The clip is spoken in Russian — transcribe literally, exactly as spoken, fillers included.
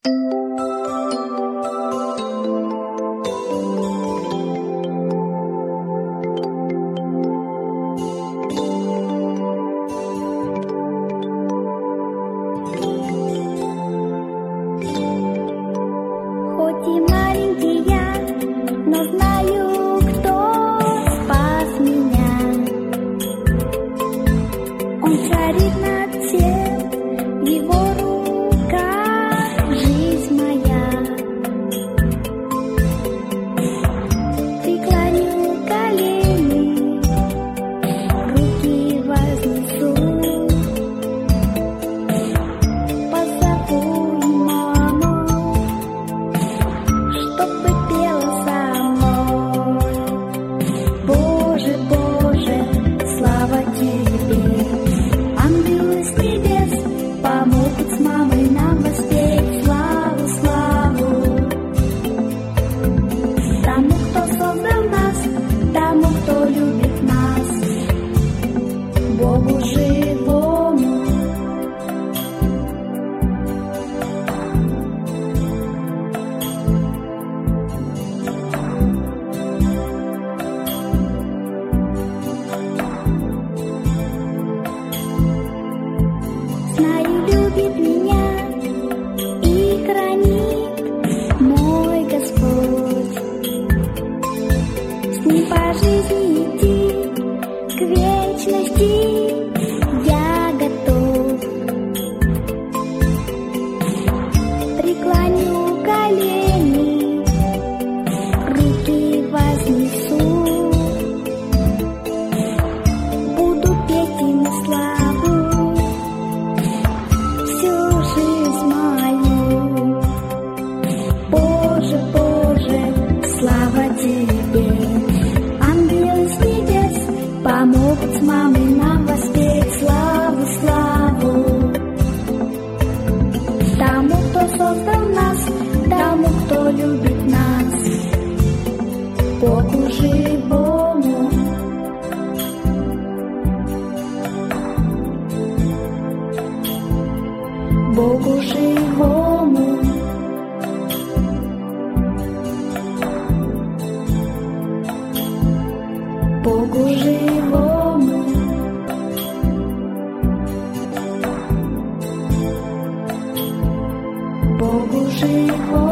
Хоть и маленький я, но знаю, кто спас меня. Он царит над всем, в его руках жизнь моя. Преклоню колени, руки вознесу, позову маму, чтобы пела со мной. Боже, Боже, слава Тебе! Ангелы с небес помогут с мамой нам воспеть славу, славу. Тому, кто создал нас, тому, кто любит нас, Богу живому. Знаю, любит меня и хранит мой Господь. С ним по жизни идти к вечности я готов. Преклоню колени, руки вознесу, буду петь ему славу всю жизнь мою. Боже, Боже, слава Тебе! Ангелы с небес помогут с мамой нам воспеть славу, славу. Тому, кто создал нас, тому, кто любит нас, Богу живому. Богу живому. Богу живому. Богу живому.